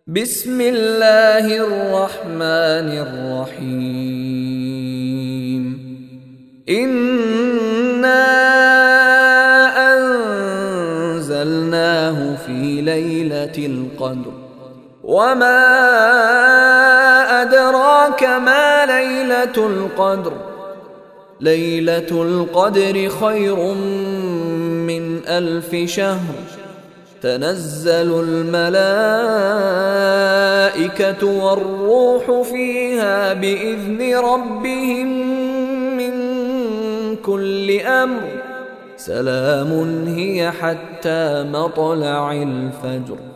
بسم الله الرحمن الرحيم. إنا أنزلناه في ليلة القدر وما أدراك ما ليلة القدر. ليلة القدر خير من 1000 شهر. تنزل الملائكة والروح فيها بإذن ربهم من كل أمر. سلام هي حتى مطلع الفجر.